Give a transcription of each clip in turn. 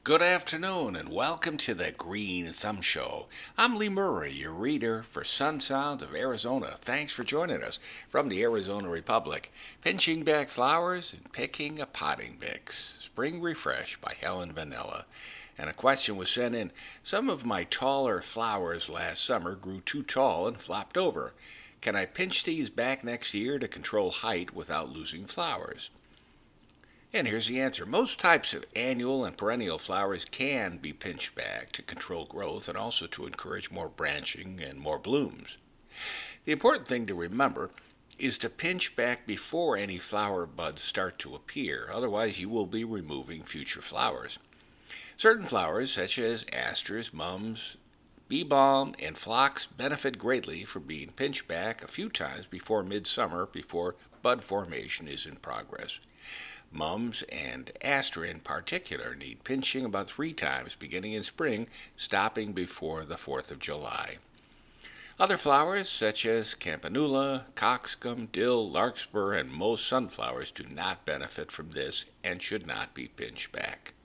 Good afternoon and welcome to the Green Thumb Show. I'm Lee Murray, your reader for Sun Sounds of Arizona. Thanks for joining us from the Arizona Republic. Pinching back flowers and picking a potting mix. Spring Refresh by Helen Vanilla. And a question was sent in. Some of my taller flowers last summer grew too tall and flopped over. Can I pinch these back next year to control height without losing flowers? And here's the answer. Most types of annual and perennial flowers can be pinched back to control growth and also to encourage more branching and more blooms. The important thing to remember is to pinch back before any flower buds start to appear, otherwise you will be removing future flowers. Certain flowers, such as asters, mums, bee balm, and phlox, benefit greatly from being pinched back a few times before midsummer, before bud formation is in progress. Mums and aster in particular need pinching about 3 times beginning in spring, stopping before the 4th of July. Other flowers such as campanula, cockscomb, dill, larkspur, and most sunflowers do not benefit from this and should not be pinched back.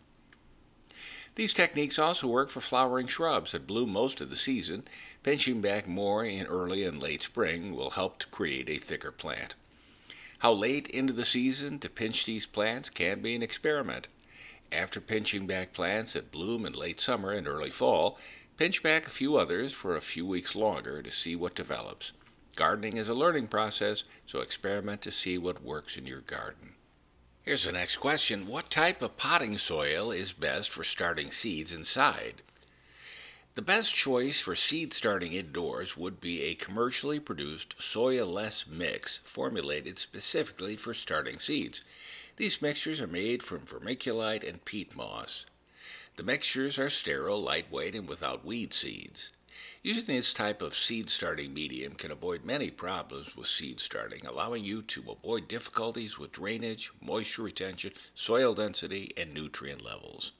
These techniques also work for flowering shrubs that bloom most of the season. Pinching back more in early and late spring will help to create a thicker plant. How late into the season to pinch these plants can be an experiment. After pinching back plants that bloom in late summer and early fall, pinch back a few others for a few weeks longer to see what develops. Gardening is a learning process, so experiment to see what works in your garden. Here's the next question. What type of potting soil is best for starting seeds inside? The best choice for seed starting indoors would be a commercially produced soil-less mix formulated specifically for starting seeds. These mixtures are made from vermiculite and peat moss. The mixtures are sterile, lightweight, and without weed seeds. Using this type of seed starting medium can avoid many problems with seed starting, allowing you to avoid difficulties with drainage, moisture retention, soil density, and nutrient levels.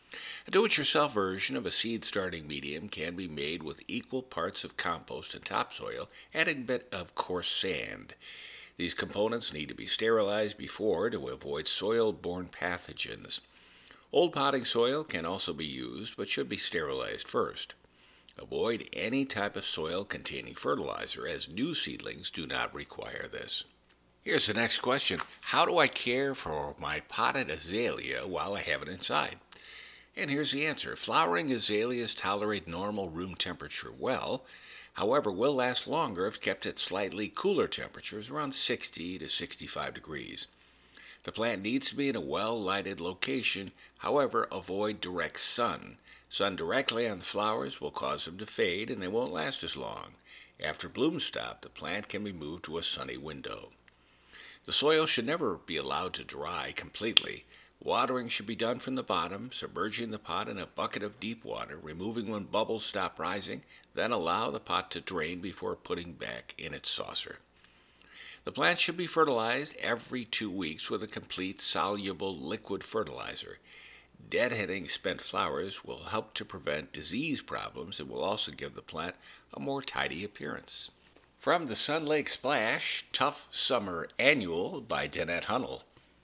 A do-it-yourself version of a seed starting medium can be made with equal parts of compost and topsoil, adding a bit of coarse sand. These components need to be sterilized before to avoid soil-borne pathogens. Old potting soil can also be used, but should be sterilized first. Avoid any type of soil containing fertilizer, as new seedlings do not require this. Here's the next question. How do I care for my potted azalea while I have it inside? And here's the answer. Flowering azaleas tolerate normal room temperature well, however will last longer if kept at slightly cooler temperatures, around 60 to 65 degrees. The plant needs to be in a well-lighted location, however avoid direct sun. Sun directly on the flowers will cause them to fade and they won't last as long. After blooms stop, the plant can be moved to a sunny window. The soil should never be allowed to dry completely. Watering should be done from the bottom, submerging the pot in a bucket of deep water, removing when bubbles stop rising, then allow the pot to drain before putting back in its saucer. The plant should be fertilized every 2 weeks with a complete soluble liquid fertilizer. Deadheading spent flowers will help to prevent disease problems and will also give the plant a more tidy appearance. From the Sun Lake Splash, Tough Summer Annual by Danette Hunnell.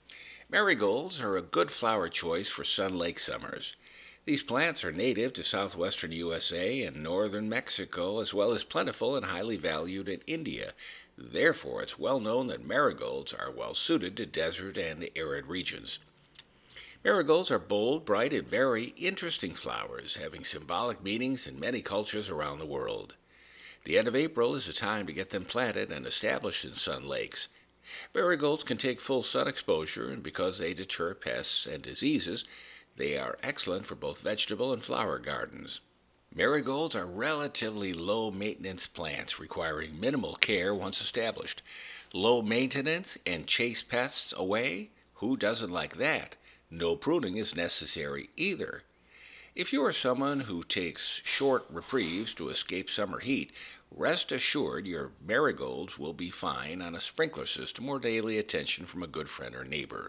Marigolds are a good flower choice for Sun Lake summers. These plants are native to southwestern USA and northern Mexico, as well as plentiful and highly valued in India. Therefore, it's well known that marigolds are well suited to desert and arid regions. Marigolds are bold, bright, and very interesting flowers, having symbolic meanings in many cultures around the world. The end of April is the time to get them planted and established in sun lakes. Marigolds can take full sun exposure, and because they deter pests and diseases, they are excellent for both vegetable and flower gardens. Marigolds are relatively low-maintenance plants, requiring minimal care once established. Low maintenance and chase pests away? Who doesn't like that? No pruning is necessary either. If you are someone who takes short reprieves to escape summer heat, rest assured your marigolds will be fine on a sprinkler system or daily attention from a good friend or neighbor.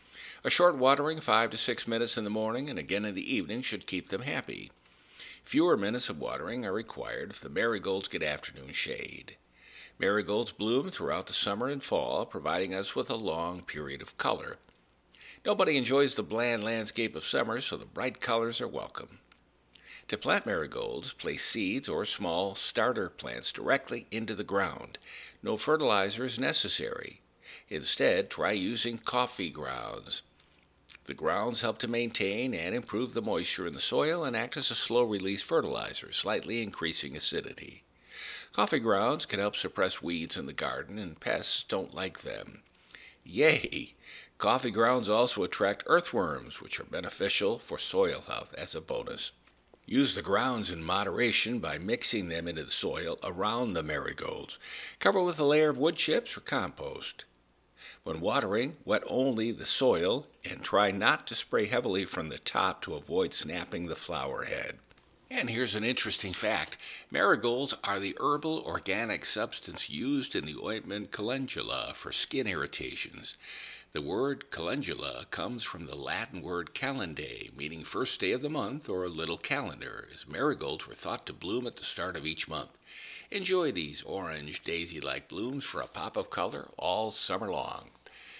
A short watering 5 to 6 minutes in the morning and again in the evening should keep them happy. Fewer minutes of watering are required if the marigolds get afternoon shade. Marigolds bloom throughout the summer and fall, providing us with a long period of color. Nobody enjoys the bland landscape of summer, so the bright colors are welcome. To plant marigolds, place seeds or small starter plants directly into the ground. No fertilizer is necessary. Instead, try using coffee grounds. The grounds help to maintain and improve the moisture in the soil and act as a slow-release fertilizer, slightly increasing acidity. Coffee grounds can help suppress weeds in the garden, and pests don't like them. Yay! Coffee grounds also attract earthworms, which are beneficial for soil health as a bonus. Use the grounds in moderation by mixing them into the soil around the marigolds. Cover with a layer of wood chips or compost. When watering, wet only the soil and try not to spray heavily from the top to avoid snapping the flower head. And here's an interesting fact. Marigolds are the herbal organic substance used in the ointment calendula for skin irritations. The word calendula comes from the Latin word calendae, meaning first day of the month or little calendar, as marigolds were thought to bloom at the start of each month. Enjoy these orange daisy-like blooms for a pop of color all summer long.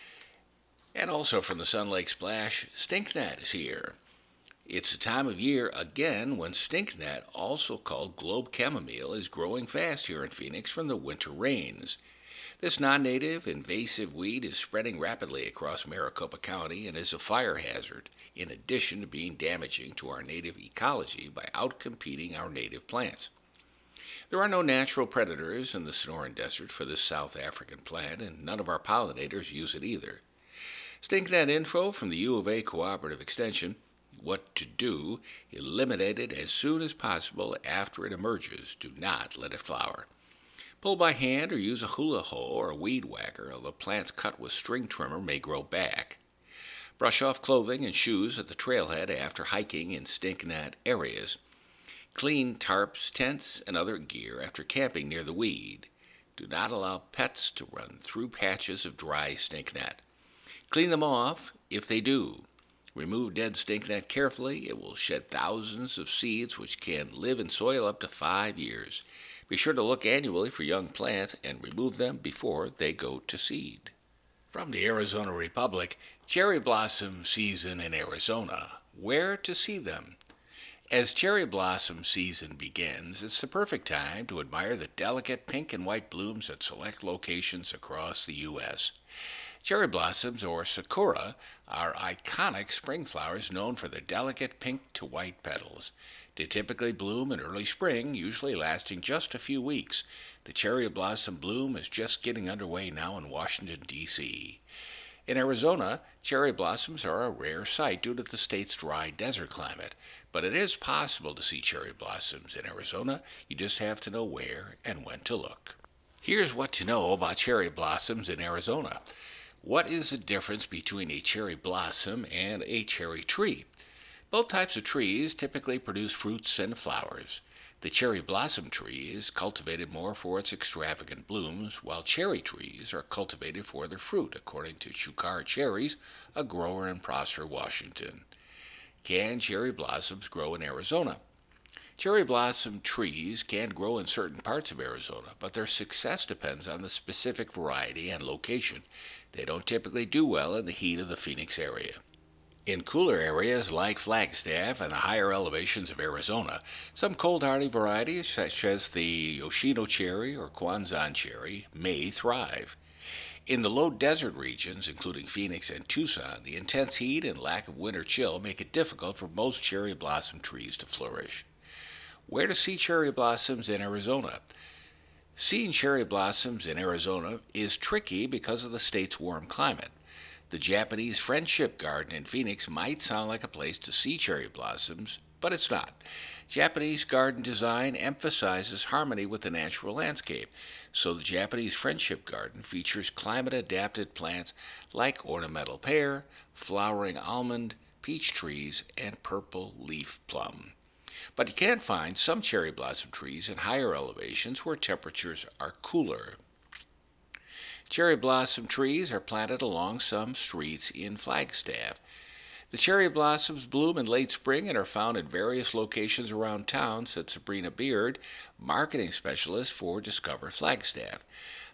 And also from the Sun Lake Splash, stinknet is here. It's the time of year, again, when stinknet, also called globe chamomile, is growing fast here in Phoenix from the winter rains. This non-native invasive weed is spreading rapidly across Maricopa County and is a fire hazard, in addition to being damaging to our native ecology by outcompeting our native plants. There are no natural predators in the Sonoran Desert for this South African plant, and none of our pollinators use it either. Stinknet info from the U of A Cooperative Extension. What to do: eliminate it as soon as possible after it emerges. Do not let it flower. Pull by hand or use a hula hoe or a weed whacker, although plants cut with string trimmer may grow back. Brush off clothing and shoes at the trailhead after hiking in stinknet areas. Clean tarps, tents, and other gear after camping near the weed. Do not allow pets to run through patches of dry stinknet. Clean them off if they do. Remove dead stinknet carefully. It will shed thousands of seeds which can live in soil up to 5 years. Be sure to look annually for young plants and remove them before they go to seed. From the Arizona Republic, cherry blossom season in Arizona. Where to see them? As cherry blossom season begins, it's the perfect time to admire the delicate pink and white blooms at select locations across the U.S. Cherry blossoms, or sakura, are iconic spring flowers known for their delicate pink to white petals. They typically bloom in early spring, usually lasting just a few weeks. The cherry blossom bloom is just getting underway now in Washington, D.C. In Arizona, cherry blossoms are a rare sight due to the state's dry desert climate, but it is possible to see cherry blossoms in Arizona. You just have to know where and when to look. Here's what to know about cherry blossoms in Arizona. What is the difference between a cherry blossom and a cherry tree? Both types of trees typically produce fruits and flowers. The cherry blossom tree is cultivated more for its extravagant blooms, while cherry trees are cultivated for their fruit, according to Chukar Cherries, a grower in Prosser, Washington. Can cherry blossoms grow in Arizona? Cherry blossom trees can grow in certain parts of Arizona, but their success depends on the specific variety and location. They don't typically do well in the heat of the Phoenix area. In cooler areas like Flagstaff and the higher elevations of Arizona, some cold-hardy varieties such as the Yoshino cherry or Kwanzan cherry may thrive. In the low desert regions, including Phoenix and Tucson, the intense heat and lack of winter chill make it difficult for most cherry blossom trees to flourish. Where to see cherry blossoms in Arizona? Seeing cherry blossoms in Arizona is tricky because of the state's warm climate. The Japanese Friendship Garden in Phoenix might sound like a place to see cherry blossoms, but it's not. Japanese garden design emphasizes harmony with the natural landscape, so the Japanese Friendship Garden features climate-adapted plants like ornamental pear, flowering almond, peach trees, and purple leaf plum. But you can find some cherry blossom trees in higher elevations where temperatures are cooler. Cherry blossom trees are planted along some streets in Flagstaff. The cherry blossoms bloom in late spring and are found in various locations around town, said Sabrina Beard, marketing specialist for Discover Flagstaff.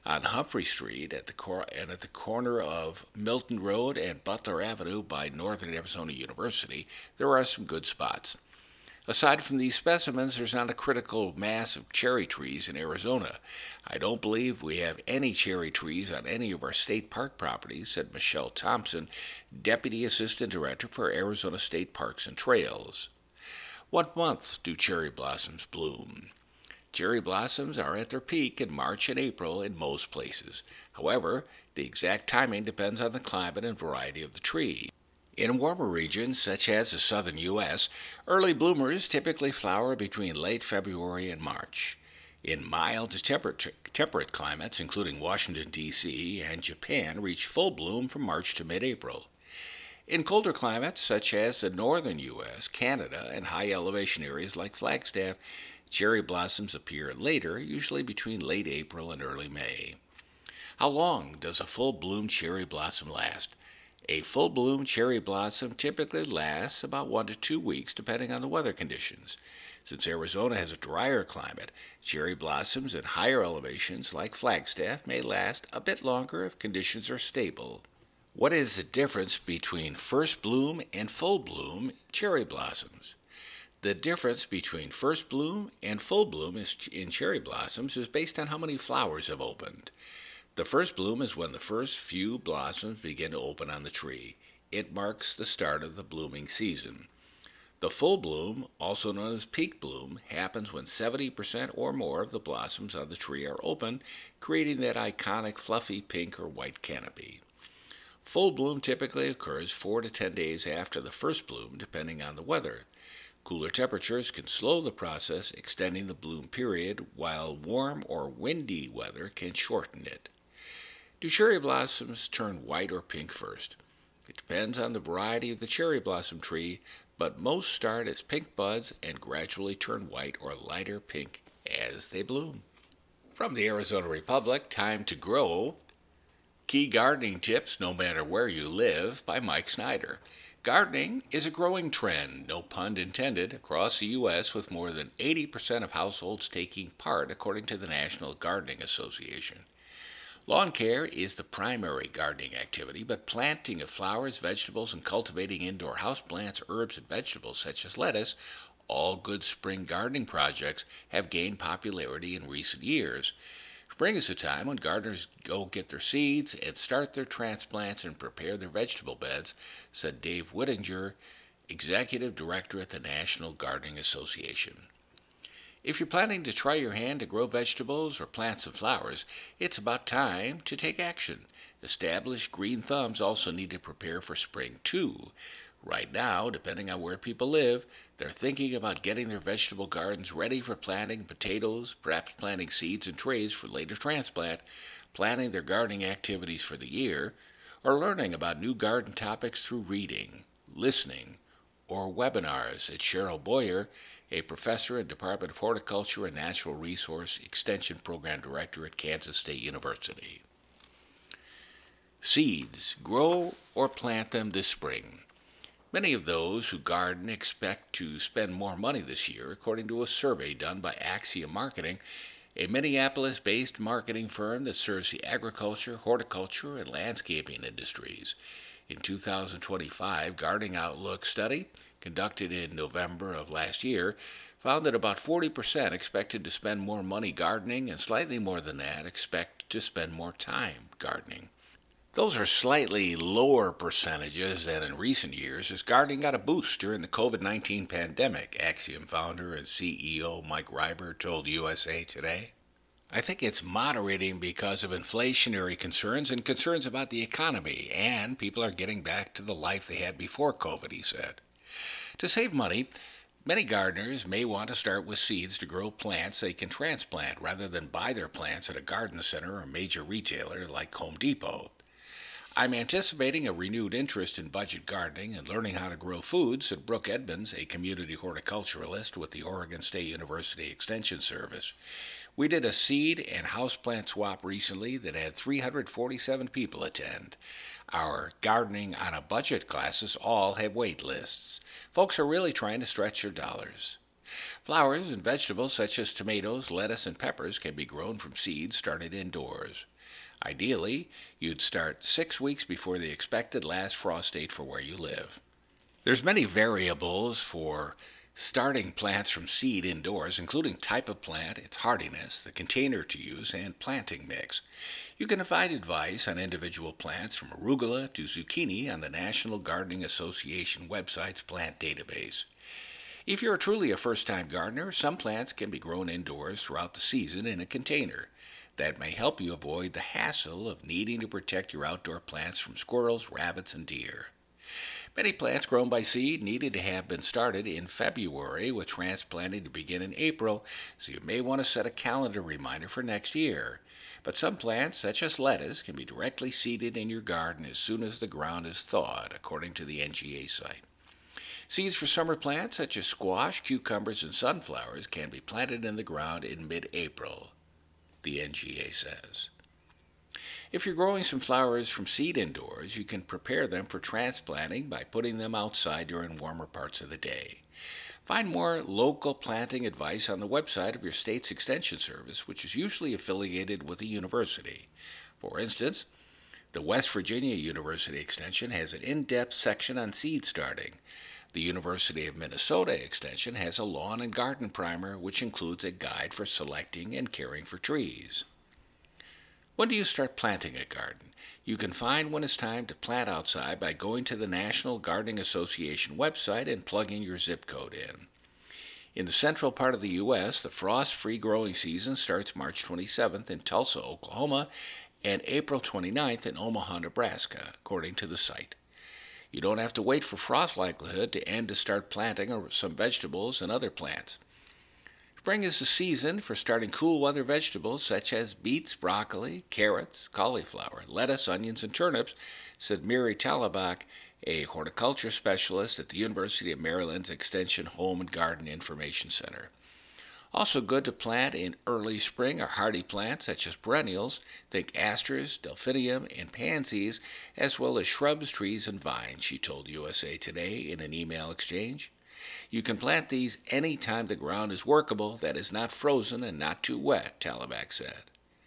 On Humphrey Street at the corner of Milton Road and Butler Avenue by Northern Arizona University, there are some good spots. Aside from these specimens, there's not a critical mass of cherry trees in Arizona. I don't believe we have any cherry trees on any of our state park properties, said Michelle Thompson, Deputy Assistant Director for Arizona State Parks and Trails. What month do cherry blossoms bloom? Cherry blossoms are at their peak in March and April in most places. However, the exact timing depends on the climate and variety of the tree. In warmer regions, such as the southern U.S., early bloomers typically flower between late February and March. In mild to temperate climates, including Washington, D.C., and Japan, reach full bloom from March to mid-April. In colder climates, such as the northern U.S., Canada, and high elevation areas like Flagstaff, cherry blossoms appear later, usually between late April and early May. How long does a full bloom cherry blossom last? A full bloom cherry blossom typically lasts about 1 to 2 weeks depending on the weather conditions. Since Arizona has a drier climate, cherry blossoms at higher elevations like Flagstaff may last a bit longer if conditions are stable. What is the difference between first bloom and full bloom cherry blossoms? The difference between first bloom and full bloom in cherry blossoms is based on how many flowers have opened. The first bloom is when the first few blossoms begin to open on the tree. It marks the start of the blooming season. The full bloom, also known as peak bloom, happens when 70% or more of the blossoms on the tree are open, creating that iconic fluffy pink or white canopy. Full bloom typically occurs 4 to 10 days after the first bloom, depending on the weather. Cooler temperatures can slow the process, extending the bloom period, while warm or windy weather can shorten it. Do cherry blossoms turn white or pink first? It depends on the variety of the cherry blossom tree, but most start as pink buds and gradually turn white or lighter pink as they bloom. From the Arizona Republic, Time to Grow, Key Gardening Tips No Matter Where You Live by Mike Snyder. Gardening is a growing trend, no pun intended, across the U.S., with more than 80% of households taking part, according to the National Gardening Association. Lawn care is the primary gardening activity, but planting of flowers, vegetables, and cultivating indoor houseplants, herbs, and vegetables such as lettuce, all good spring gardening projects, have gained popularity in recent years. Spring is a time when gardeners go get their seeds and start their transplants and prepare their vegetable beds, said Dave Whittinger, Executive Director at the National Gardening Association. If you're planning to try your hand to grow vegetables or plant some flowers, it's about time to take action. Established green thumbs also need to prepare for spring too. Right now, depending on where people live, they're thinking about getting their vegetable gardens ready for planting potatoes, perhaps planting seeds in trays for later transplant, planning their gardening activities for the year, or learning about new garden topics through reading, listening, or webinars at Cheryl Boyer, a professor and Department of Horticulture and Natural Resource Extension Program Director at Kansas State University. Seeds. Grow or plant them this spring. Many of those who garden expect to spend more money this year, according to a survey done by Axiom Marketing, a Minneapolis-based marketing firm that serves the agriculture, horticulture, and landscaping industries. In 2025, Gardening Outlook study, conducted in November of last year, found that about 40% expected to spend more money gardening and slightly more than that expect to spend more time gardening. Those are slightly lower percentages than in recent years as gardening got a boost during the COVID-19 pandemic, Axiom founder and CEO Mike Reiber told USA Today. I think it's moderating because of inflationary concerns and concerns about the economy, and people are getting back to the life they had before COVID, he said. To save money, many gardeners may want to start with seeds to grow plants they can transplant rather than buy their plants at a garden center or major retailer like Home Depot. I'm anticipating a renewed interest in budget gardening and learning how to grow food, said Brooke Edmonds, a community horticulturalist with the Oregon State University Extension Service. We did a seed and houseplant swap recently that had 347 people attend. Our gardening on a budget classes all have wait lists. Folks are really trying to stretch their dollars. Flowers and vegetables such as tomatoes, lettuce, and peppers can be grown from seeds started indoors. Ideally, you'd start 6 weeks before the expected last frost date for where you live. There's many variables for starting plants from seed indoors, including type of plant, its hardiness, the container to use, and planting mix. You can find advice on individual plants from arugula to zucchini on the National Gardening Association website's plant database. If you're truly a first-time gardener, some plants can be grown indoors throughout the season in a container. That may help you avoid the hassle of needing to protect your outdoor plants from squirrels, rabbits, and deer. Many plants grown by seed needed to have been started in February, with transplanting to begin in April, so you may want to set a calendar reminder for next year. But some plants, such as lettuce, can be directly seeded in your garden as soon as the ground is thawed, according to the NGA site. Seeds for summer plants, such as squash, cucumbers, and sunflowers, can be planted in the ground in mid-April, the NGA says. If you're growing some flowers from seed indoors, you can prepare them for transplanting by putting them outside during warmer parts of the day. Find more local planting advice on the website of your state's extension service, which is usually affiliated with a university. For instance, the West Virginia University Extension has an in-depth section on seed starting. The University of Minnesota Extension has a lawn and garden primer, which includes a guide for selecting and caring for trees. When do you start planting a garden? You can find when it's time to plant outside by going to the National Gardening Association website and plugging your zip code in. In the central part of the U.S., the frost-free growing season starts March 27th in Tulsa, Oklahoma, and April 29th in Omaha, Nebraska, according to the site. You don't have to wait for frost likelihood to end to start planting some vegetables and other plants. Spring is the season for starting cool weather vegetables such as beets, broccoli, carrots, cauliflower, lettuce, onions, and turnips, said Miri Talabak, a horticulture specialist at the University of Maryland's Extension Home and Garden Information Center. Also good to plant in early spring are hardy plants such as perennials, think asters, delphinium, and pansies, as well as shrubs, trees, and vines, she told USA Today in an email exchange. You can plant these any time the ground is workable, that is not frozen and not too wet, Talabak said.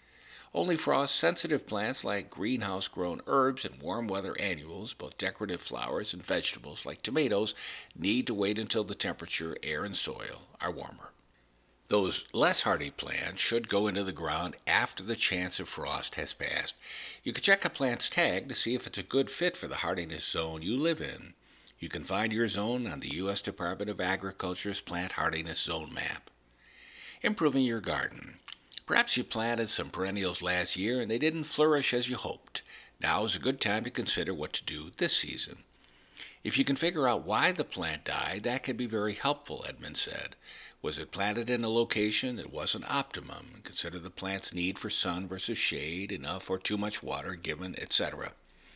Only frost-sensitive plants like greenhouse-grown herbs and warm-weather annuals, both decorative flowers and vegetables like tomatoes, need to wait until the temperature, air, and soil are warmer. Those less hardy plants should go into the ground after the chance of frost has passed. You can check a plant's tag to see if it's a good fit for the hardiness zone you live in. You can find your zone on the U.S. Department of Agriculture's Plant Hardiness Zone map. Improving your garden. Perhaps you planted some perennials last year and they didn't flourish as you hoped. Now is a good time to consider what to do this season. If you can figure out why the plant died, that can be very helpful, Edmund said. Was it planted in a location that wasn't optimum? Consider the plant's need for sun versus shade, enough or too much water given, etc.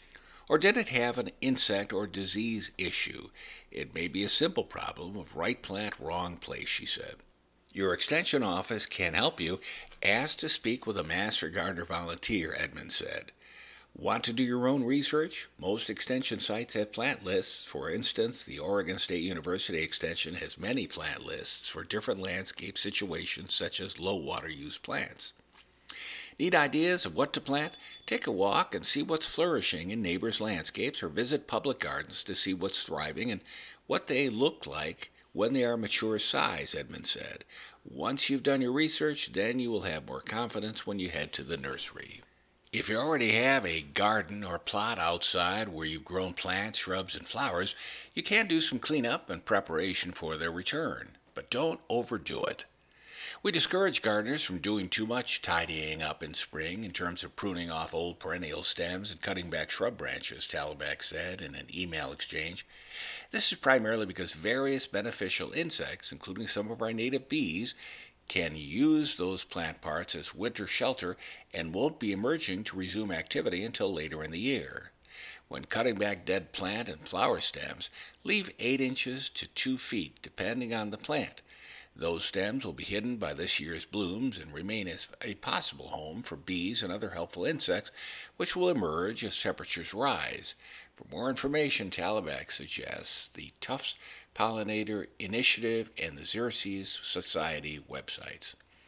Or did it have an insect or disease issue? It may be a simple problem of right plant, wrong place, she said. Your extension office can help you. Ask to speak with a master gardener volunteer, Edmund said. Want to do your own research? Most extension sites have plant lists. For instance, the Oregon State University Extension has many plant lists for different landscape situations such as low water use plants. Need ideas of what to plant? Take a walk and see what's flourishing in neighbors' landscapes or visit public gardens to see what's thriving and what they look like when they are mature size, Edmund said. Once you've done your research, then you will have more confidence when you head to the nursery. If you already have a garden or plot outside where you've grown plants, shrubs, and flowers, you can do some cleanup and preparation for their return, but don't overdo it. We discourage gardeners from doing too much tidying up in spring in terms of pruning off old perennial stems and cutting back shrub branches, Talabak said in an email exchange. This is primarily because various beneficial insects, including some of our native bees, can use those plant parts as winter shelter and won't be emerging to resume activity until later in the year. When cutting back dead plant and flower stems, leave 8 inches to 2 feet, depending on the plant. Those stems will be hidden by this year's blooms and remain as a possible home for bees and other helpful insects, which will emerge as temperatures rise. For more information, Talabak suggests the Tufts Pollinator Initiative and the Xerces Society websites.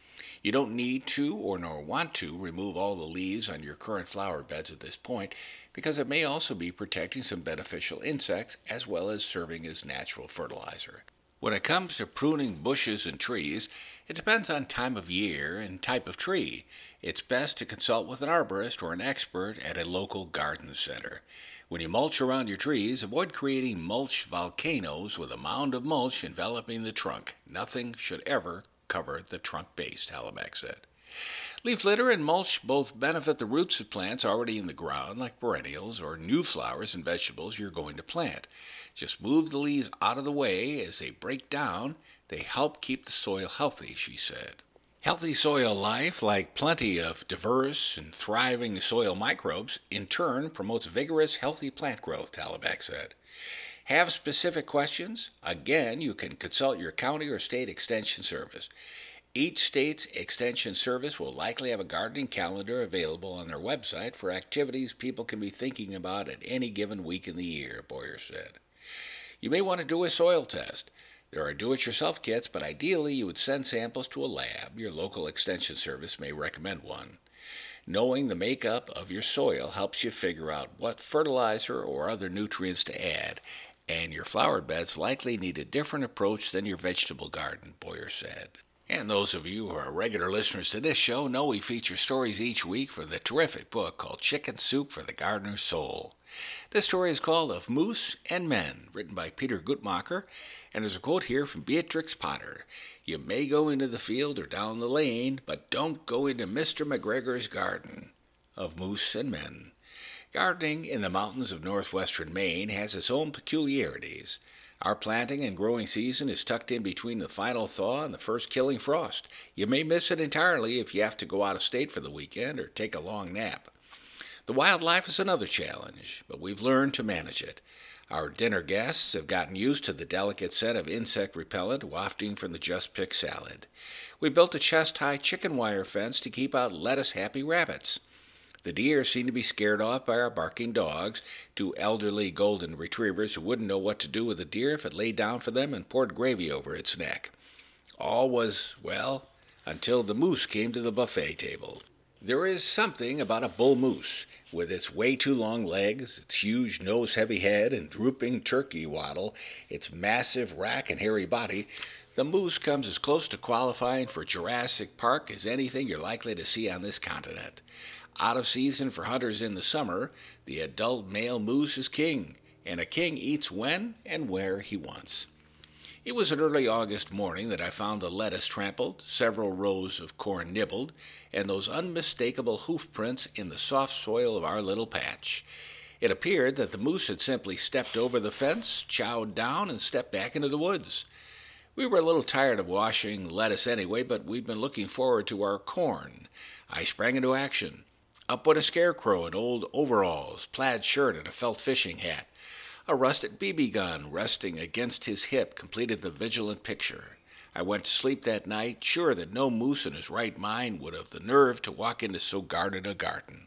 You don't need to or nor want to remove all the leaves on your current flower beds at this point because it may also be protecting some beneficial insects as well as serving as natural fertilizer. When it comes to pruning bushes and trees, it depends on time of year and type of tree. It's best to consult with an arborist or an expert at a local garden center. When you mulch around your trees, avoid creating mulch volcanoes with a mound of mulch enveloping the trunk. Nothing should ever cover the trunk base, Talleback said. Leaf litter and mulch both benefit the roots of plants already in the ground, like perennials or new flowers and vegetables you're going to plant. Just move the leaves out of the way as they break down. They help keep the soil healthy, she said. Healthy soil life, like plenty of diverse and thriving soil microbes, in turn promotes vigorous, healthy plant growth, Talleback said. Have specific questions? Again, you can consult your county or state extension service. Each state's extension service will likely have a gardening calendar available on their website for activities people can be thinking about at any given week in the year, Boyer said. You may want to do a soil test. There are do-it-yourself kits, but ideally you would send samples to a lab. Your local extension service may recommend one. Knowing the makeup of your soil helps you figure out what fertilizer or other nutrients to add, and your flower beds likely need a different approach than your vegetable garden, Boyer said. And those of you who are regular listeners to this show know we feature stories each week from the terrific book called Chicken Soup for the Gardener's Soul. This story is called Of Moose and Men, written by Peter Guttmacher, and there's a quote here from Beatrix Potter. You may go into the field or down the lane, but don't go into Mr. McGregor's garden. Of Moose and Men. Gardening in the mountains of northwestern Maine has its own peculiarities. Our planting and growing season is tucked in between the final thaw and the first killing frost. You may miss it entirely if you have to go out of state for the weekend or take a long nap. The wildlife is another challenge, but we've learned to manage it. Our dinner guests have gotten used to the delicate scent of insect repellent wafting from the just-picked salad. We built a chest-high chicken wire fence to keep out lettuce-happy rabbits. The deer seem to be scared off by our barking dogs, two elderly golden retrievers who wouldn't know what to do with a deer if it laid down for them and poured gravy over its neck. All was well until the moose came to the buffet table. There is something about a bull moose, with its way too long legs, its huge nose-heavy head and drooping turkey waddle, its massive rack and hairy body. The moose comes as close to qualifying for Jurassic Park as anything you're likely to see on this continent. Out of season for hunters in the summer, the adult male moose is king, and a king eats when and where he wants. It was an early August morning that I found the lettuce trampled, several rows of corn nibbled, and those unmistakable hoof prints in the soft soil of our little patch. It appeared that the moose had simply stepped over the fence, chowed down, and stepped back into the woods. We were a little tired of washing lettuce anyway, but we'd been looking forward to our corn. I sprang into action. Up went a scarecrow in old overalls, plaid shirt, and a felt fishing hat. A rusted BB gun resting against his hip completed the vigilant picture. I went to sleep that night, sure that no moose in his right mind would have the nerve to walk into so guarded a garden.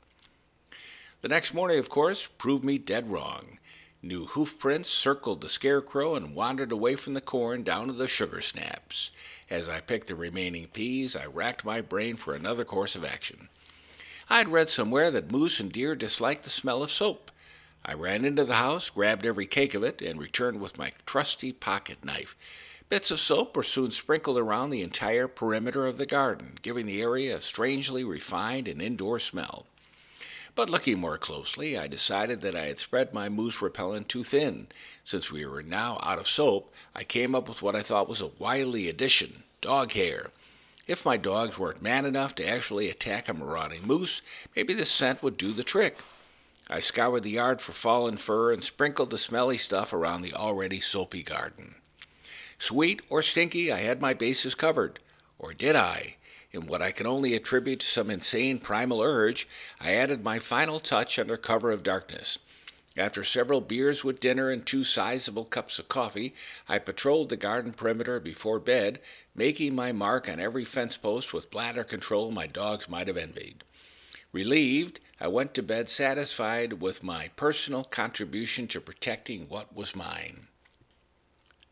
The next morning, of course, proved me dead wrong. New hoof prints circled the scarecrow and wandered away from the corn down to the sugar snaps. As I picked the remaining peas, I racked my brain for another course of action. I had read somewhere that moose and deer dislike the smell of soap. I ran into the house, grabbed every cake of it, and returned with my trusty pocket knife. Bits of soap were soon sprinkled around the entire perimeter of the garden, giving the area a strangely refined and indoor smell. But looking more closely, I decided that I had spread my moose repellent too thin. Since we were now out of soap, I came up with what I thought was a wily addition: dog hair. If my dogs weren't man enough to actually attack a marauding moose, maybe this scent would do the trick. I scoured the yard for fallen fur and sprinkled the smelly stuff around the already soapy garden. Sweet or stinky, I had my bases covered. Or did I? In what I can only attribute to some insane primal urge, I added my final touch under cover of darkness. After several beers with dinner and 2 sizable cups of coffee, I patrolled the garden perimeter before bed, making my mark on every fence post with bladder control my dogs might have envied. Relieved, I went to bed satisfied with my personal contribution to protecting what was mine.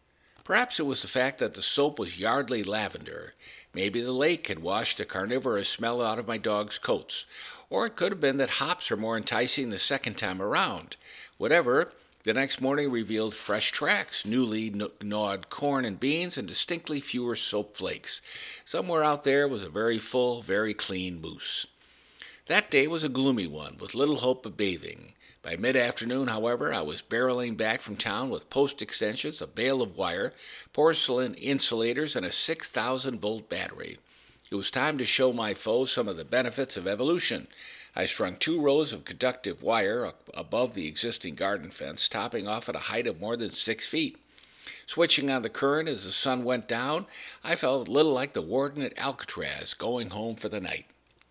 Perhaps it was the fact that the soap was Yardley lavender. Maybe the lake had washed the carnivorous smell out of my dog's coats. Or it could have been that hops are more enticing the second time around. Whatever, the next morning revealed fresh tracks, newly gnawed corn and beans, and distinctly fewer soap flakes. Somewhere out there was a very full, very clean moose. That day was a gloomy one, with little hope of bathing. By mid-afternoon, however, I was barreling back from town with post extensions, a bale of wire, porcelain insulators, and a 6,000-volt battery. It was time to show my foe some of the benefits of evolution. I strung 2 rows of conductive wire above the existing garden fence, topping off at a height of more than 6 feet. Switching on the current as the sun went down, I felt a little like the warden at Alcatraz going home for the night.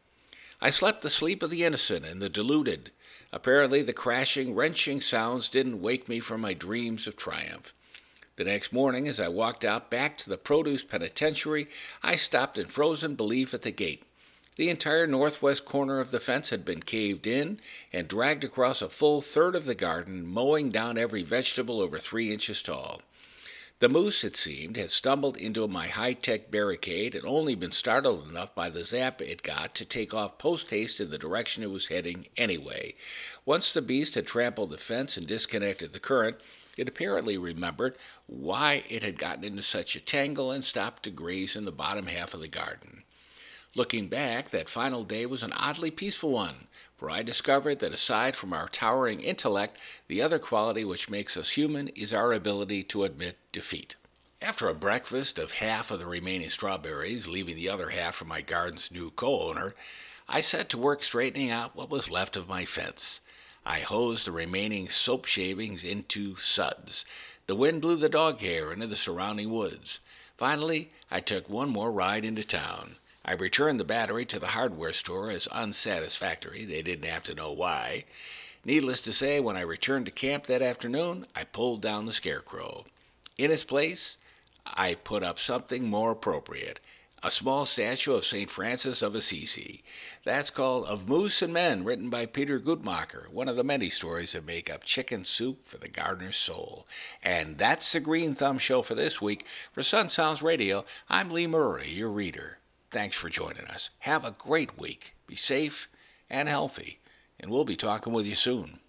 I slept the sleep of the innocent and the deluded. Apparently the crashing, wrenching sounds didn't wake me from my dreams of triumph. The next morning, as I walked out back to the produce penitentiary, I stopped in frozen belief at the gate. The entire northwest corner of the fence had been caved in and dragged across a full third of the garden, mowing down every vegetable over 3 inches tall. The moose, it seemed, had stumbled into my high-tech barricade and only been startled enough by the zap it got to take off post-haste in the direction it was heading anyway. Once the beast had trampled the fence and disconnected the current, it apparently remembered why it had gotten into such a tangle and stopped to graze in the bottom half of the garden. Looking back, that final day was an oddly peaceful one, for I discovered that aside from our towering intellect, the other quality which makes us human is our ability to admit defeat. After a breakfast of half of the remaining strawberries, leaving the other half for my garden's new co-owner, I set to work straightening out what was left of my fence. I hosed the remaining soap shavings into suds. The wind blew the dog hair into the surrounding woods. Finally, I took one more ride into town. I returned the battery to the hardware store as unsatisfactory. They didn't have to know why. Needless to say, when I returned to camp that afternoon, I pulled down the scarecrow. In its place, I put up something more appropriate, a small statue of St. Francis of Assisi. That's called Of Moose and Men, written by Peter Guttmacher, one of the many stories that make up chicken soup for the gardener's soul. And that's the Green Thumb Show for this week. For Sun Sounds Radio, I'm Lee Murray, your reader. Thanks for joining us. Have a great week. Be safe and healthy, and we'll be talking with you soon.